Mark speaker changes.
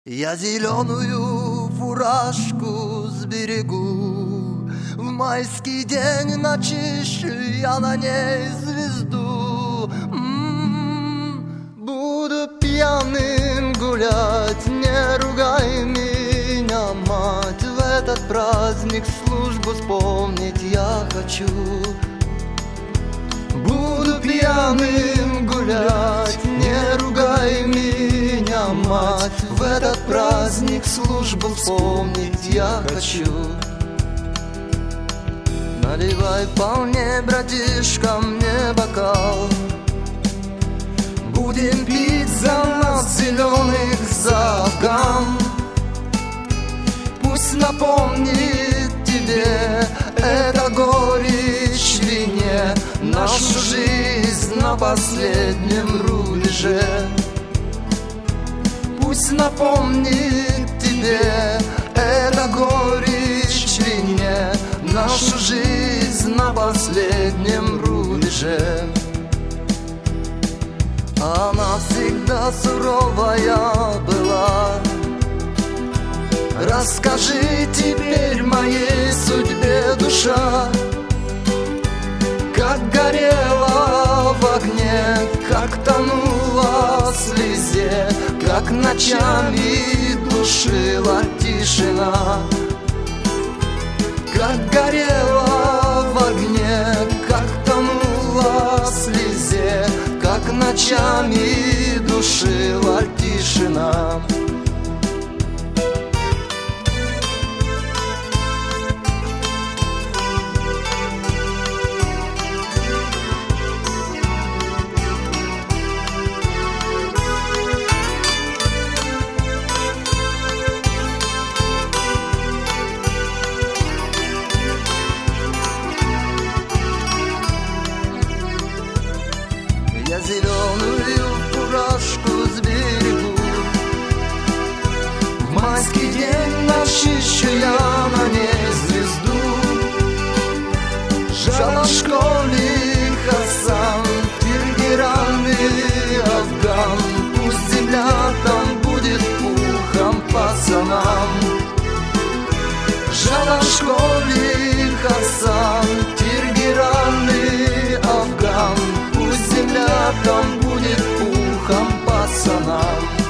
Speaker 1: Я зеленую фуражку сберегу, в майский день начищу я на ней звезду. Буду пьяным гулять, не ругай меня, мать. В этот праздник службу вспомнить я хочу. Буду пьяным гулять, не ругай меня, мать. В этот праздник службу вспомнить я хочу. Наливай полней, братишка, мне бокал. Будем пить за нас, зеленых, за Афган. Пусть напомнит тебе эта горечь в вине нашу жизнь на последнем рубеже. Пусть напомнит тебе эта горечь в вине нашу жизнь на последнем рубеже. Она всегда суровая была. Расскажи теперь моей судьбе, душа, как горела в огне, как тонула в слезе, как ночами душила тишина. Как горела в огне, как тонула в слезе, как ночами душила тишина. Я зеленую фуражку сберегу, в майский день начищу я на ней звезду. Жалашковли, Хасан, Тиргиран и Афган. Пусть земля там будет пухом пацанам. Жалашковли, Хасан, Тиргиран и Афган. Земля там будет пухом пацанам.